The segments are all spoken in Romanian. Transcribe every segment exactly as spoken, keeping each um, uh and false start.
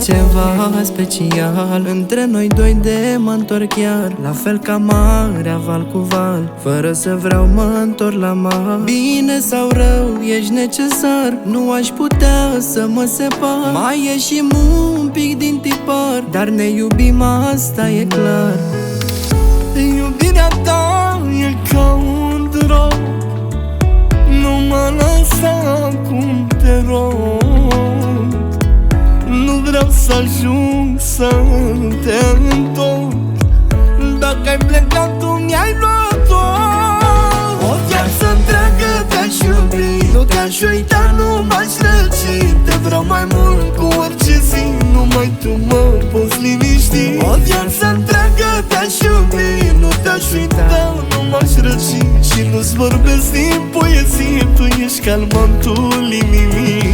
ceva special între noi doi, de mă întorc chiar la fel ca marea val cu val. Fără să vreau mă întorc la mar. Bine sau rău, ești necesar, nu aș putea să mă separ. Mai ieșim un pic din tipar, dar ne iubim, asta e clar. Iubirea ta e ca un drog, nu mă lăsa cum te rog. Nu vreau să ajung să te întorc. Dacă ai plecat, tu mi-ai luat-o. O viață întreagă te-aș iubi, nu te-aș uita, nu m-aș răci. Te vreau mai mult cu orice zi, numai tu mă poți liniști. O viață întreagă te-aș iubi, nu te-aș uita, nu m-aș răci. Și nu-ți vorbesc din poezie, tu ești calmantul inimii.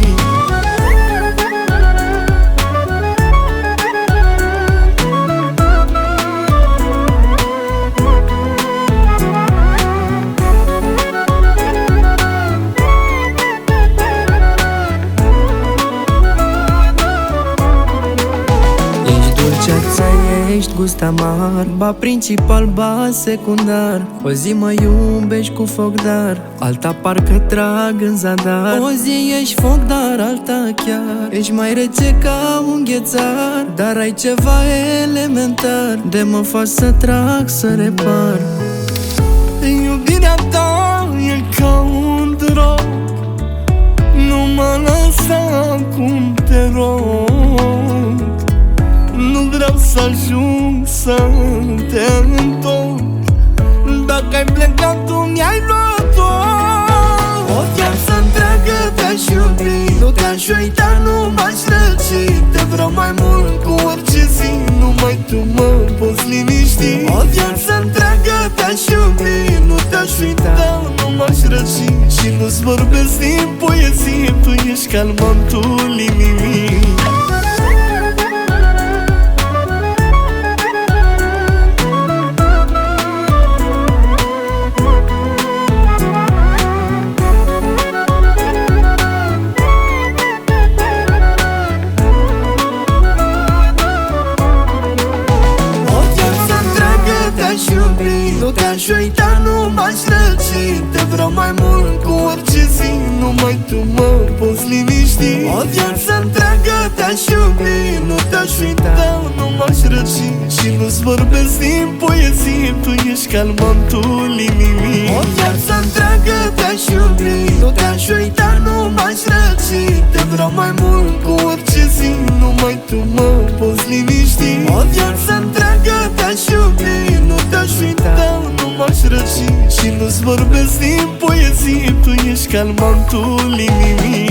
Ești gust amar, ba principal, ba secundar. O zi mă iubești cu foc, dar alta parcă trag în zadar. O zi ești foc, dar alta chiar ești mai rece ca un ghețar. Dar ai ceva elementar, de mă faci să trag, să repar. Iubirea ta e ca un drog, nu mă lăsa cum te rog. Nu vreau să ajung să te întorc. Dacă ai plecat, tu mi-ai luat-o. O viață întreagă te-aș iubi, nu te-aș uita, nu m-aș răci. Te vreau mai mult cu orice zi, numai tu mă poți liniști. O viață întreagă te-aș iubi, nu te-aș uita, nu m-aș răci. Și nu-ți vorbesc din poezie, tu ești calmantul inimii. Nu te-aș uita, nu m-aș răci. Te vreau mai mult cu orice zi, numai tu mă poți liniști. O viață întreagă te-aș iubi, nu te-aș uita, nu m-aș răci. Și nu-ți vorbesc din poezie, tu ești calmantul inimii. O viață întreagă te-aș iubi, nu te-aș uita, nu m-aș răci. Te vreau mai mult cu orice zi, numai tu mă poți liniști. O viață întreagă te-aș iubi, nu te-aș uita, nu m-aș răci. Și nu-ți vorbesc din poezie, tu ești calmantul inimii.